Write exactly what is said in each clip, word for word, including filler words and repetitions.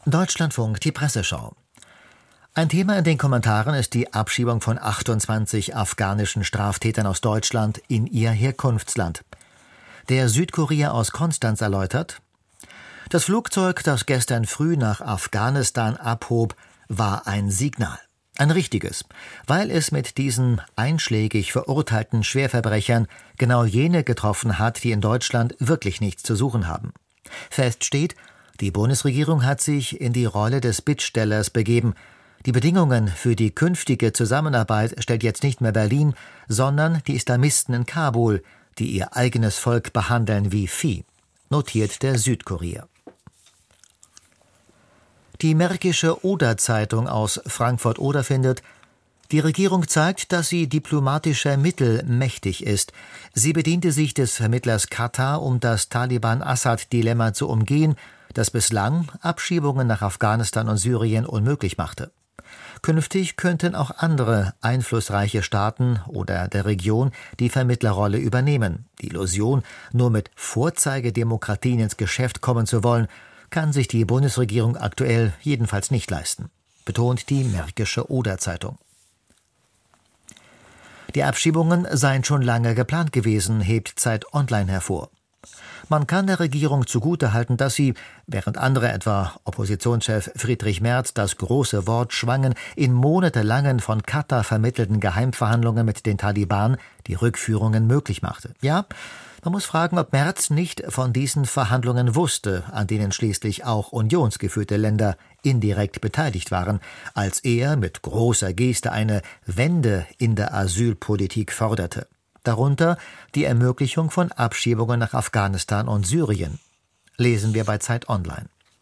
Deutschlandfunk, die Presseschau. Ein Thema in den Kommentaren ist die Abschiebung von achtundzwanzig afghanischen Straftätern aus Deutschland in ihr Herkunftsland. Der Südkurier aus Konstanz erläutert: Das Flugzeug, das gestern früh nach Afghanistan abhob, war ein Signal. Ein richtiges, weil es mit diesen einschlägig verurteilten Schwerverbrechern genau jene getroffen hat, die in Deutschland wirklich nichts zu suchen haben. Fest steht, die Bundesregierung hat sich in die Rolle des Bittstellers begeben. Die Bedingungen für die künftige Zusammenarbeit stellt jetzt nicht mehr Berlin, sondern die Islamisten in Kabul, die ihr eigenes Volk behandeln wie Vieh, notiert der Südkurier. Die Märkische Oder-Zeitung aus Frankfurt-Oder findet: Die Regierung zeigt, dass sie diplomatischer Mittel mächtig ist. Sie bediente sich des Vermittlers Katar, um das Taliban-Assad-Dilemma zu umgehen, das bislang Abschiebungen nach Afghanistan und Syrien unmöglich machte. Künftig könnten auch andere einflussreiche Staaten oder der Region die Vermittlerrolle übernehmen. Die Illusion, nur mit Vorzeigedemokratien ins Geschäft kommen zu wollen, kann sich die Bundesregierung aktuell jedenfalls nicht leisten, betont die Märkische Oder-Zeitung. Die Abschiebungen seien schon lange geplant gewesen, hebt Zeit Online hervor. Man kann der Regierung zugutehalten, dass sie, während andere, etwa Oppositionschef Friedrich Merz, das große Wort schwangen, in monatelangen von Katar vermittelten Geheimverhandlungen mit den Taliban die Rückführungen möglich machte. Ja, man muss fragen, ob Merz nicht von diesen Verhandlungen wusste, an denen schließlich auch unionsgeführte Länder indirekt beteiligt waren, als er mit großer Geste eine Wende in der Asylpolitik forderte. Darunter die Ermöglichung von Abschiebungen nach Afghanistan und Syrien. Lesen wir bei Zeit Online.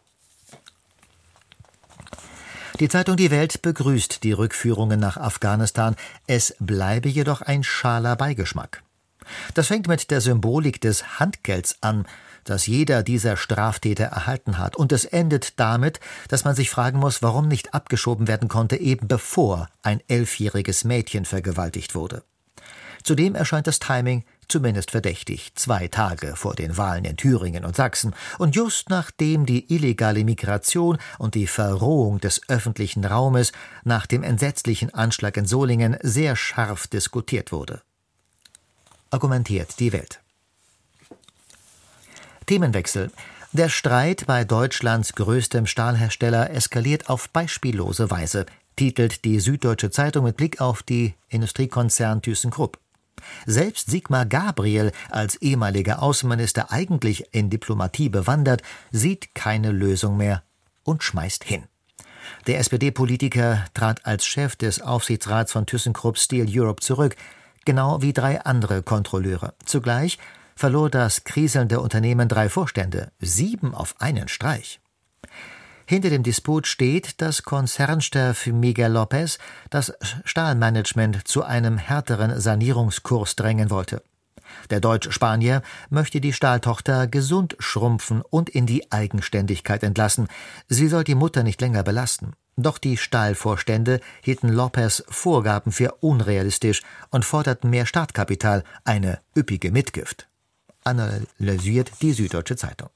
Die Zeitung Die Welt begrüßt die Rückführungen nach Afghanistan. Es bleibe jedoch ein schaler Beigeschmack. Das fängt mit der Symbolik des Handgelds an, das jeder dieser Straftäter erhalten hat. Und es endet damit, dass man sich fragen muss, warum nicht abgeschoben werden konnte, eben bevor ein elfjähriges Mädchen vergewaltigt wurde. Zudem erscheint das Timing zumindest verdächtig, zwei Tage vor den Wahlen in Thüringen und Sachsen und just nachdem die illegale Migration und die Verrohung des öffentlichen Raumes nach dem entsetzlichen Anschlag in Solingen sehr scharf diskutiert wurde. Argumentiert die Welt. Themenwechsel. Der Streit bei Deutschlands größtem Stahlhersteller eskaliert auf beispiellose Weise, titelt die Süddeutsche Zeitung mit Blick auf die Industriekonzern ThyssenKrupp. Selbst Sigmar Gabriel, als ehemaliger Außenminister eigentlich in Diplomatie bewandert, sieht keine Lösung mehr und schmeißt hin. Der S P D-Politiker trat als Chef des Aufsichtsrats von ThyssenKrupp Steel Europe zurück, genau wie drei andere Kontrolleure. Zugleich verlor das kriselnde Unternehmen drei Vorstände, sieben auf einen Streich. Hinter dem Disput steht, dass Konzernchef Miguel López das Stahlmanagement zu einem härteren Sanierungskurs drängen wollte. Der Deutsch-Spanier möchte die Stahltochter gesund schrumpfen und in die Eigenständigkeit entlassen. Sie soll die Mutter nicht länger belasten. Doch die Stahlvorstände hielten López Vorgaben für unrealistisch und forderten mehr Startkapital, eine üppige Mitgift. Analysiert die Süddeutsche Zeitung.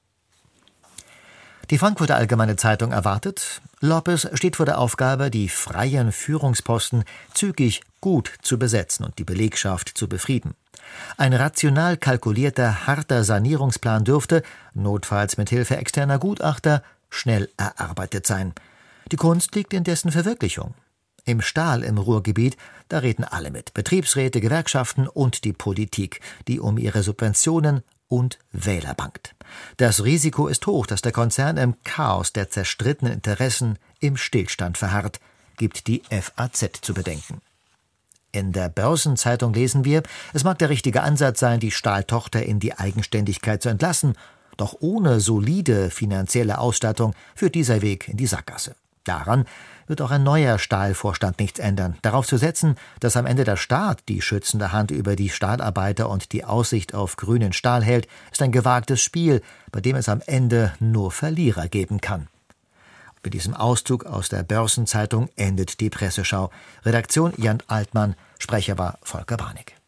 Die Frankfurter Allgemeine Zeitung erwartet: López steht vor der Aufgabe, die freien Führungsposten zügig gut zu besetzen und die Belegschaft zu befrieden. Ein rational kalkulierter, harter Sanierungsplan dürfte, notfalls mit Hilfe externer Gutachter, schnell erarbeitet sein. Die Kunst liegt in dessen Verwirklichung. Im Stahl im Ruhrgebiet, da reden alle mit: Betriebsräte, Gewerkschaften und die Politik, die um ihre Subventionen und Wähler bangt. Das Risiko ist hoch, dass der Konzern im Chaos der zerstrittenen Interessen im Stillstand verharrt, gibt die F A Z zu bedenken. In der Börsenzeitung lesen wir, es mag der richtige Ansatz sein, die Stahltochter in die Eigenständigkeit zu entlassen, doch ohne solide finanzielle Ausstattung führt dieser Weg in die Sackgasse. Daran wird auch ein neuer Stahlvorstand nichts ändern. Darauf zu setzen, dass am Ende der Staat die schützende Hand über die Stahlarbeiter und die Aussicht auf grünen Stahl hält, ist ein gewagtes Spiel, bei dem es am Ende nur Verlierer geben kann. Mit diesem Auszug aus der Börsenzeitung endet die Presseschau. Redaktion Jan Altmann, Sprecher war Volker Barnig.